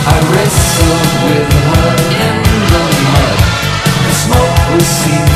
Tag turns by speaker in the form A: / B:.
A: I wrestled with her in the mud. The smoke was seen